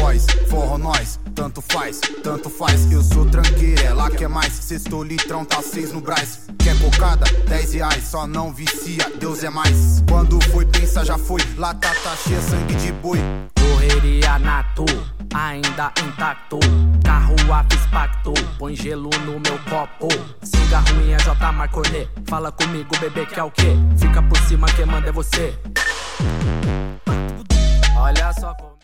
voz, forró nós, tanto faz, eu sou tranqueiro, ela quer mais, sextou litrão, tá 6 no Brás. Quer cocada? 10 reais, só não vicia, Deus é mais. Quando foi, pensa já foi, lata tá cheia, sangue de boi. Correria nato, ainda intacto, carro a fiz pacto, põe gelo no meu copo. Cigarro em J Marcornet, fala comigo bebê que é o quê? Fica por cima, quem manda é você. Olha só como